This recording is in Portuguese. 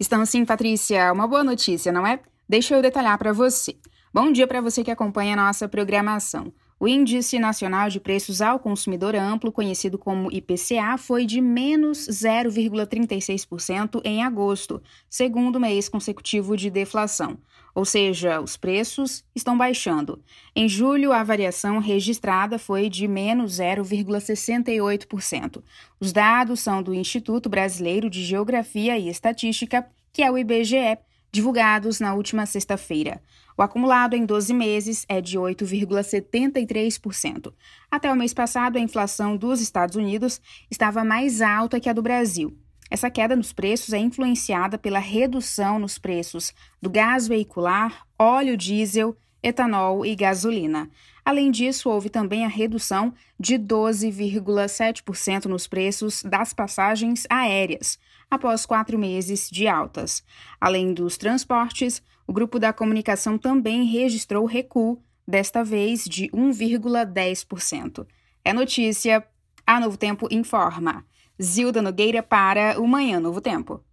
Estão sim, Patrícia. Uma boa notícia, não é? Deixa eu detalhar para você. Bom dia para você que acompanha a nossa programação. O Índice Nacional de Preços ao Consumidor Amplo, conhecido como IPCA, foi de menos 0,36% em agosto, segundo mês consecutivo de deflação. Ou seja, os preços estão baixando. Em julho, a variação registrada foi de menos 0,68%. Os dados são do Instituto Brasileiro de Geografia e Estatística, que é o IBGE, divulgados na última sexta-feira. O acumulado em 12 meses é de 8,73%. Até o mês passado, a inflação dos Estados Unidos estava mais alta que a do Brasil. Essa queda nos preços é influenciada pela redução nos preços do gás veicular, óleo diesel, etanol e gasolina. Além disso, houve também a redução de 12,7% nos preços das passagens aéreas, após 4 meses de altas. Além dos transportes, o grupo da comunicação também registrou recuo, desta vez de 1,10%. É notícia, a Novo Tempo informa. Zilda Nogueira para o Manhã Novo Tempo.